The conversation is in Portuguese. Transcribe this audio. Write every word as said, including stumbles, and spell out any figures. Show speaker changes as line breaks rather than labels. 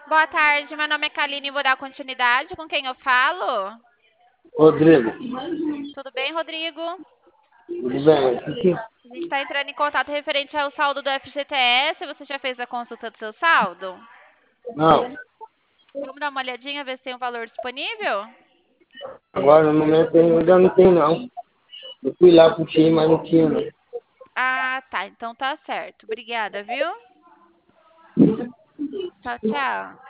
Boa tarde, meu nome é Kaline e vou dar continuidade. Com quem eu falo?
Rodrigo,
Tudo bem, Rodrigo?
tudo bem? Aqui,
A gente está entrando em contato referente ao saldo do F G T S. Você já fez a consulta do seu saldo?
não,
Vamos dar uma olhadinha, ver se tem um valor disponível?
agora no momento ainda não tem não. Eu fui lá pro time, mas não tinha não.
Ah, tá. Então tá certo. Obrigada, viu? Tchau, tchau.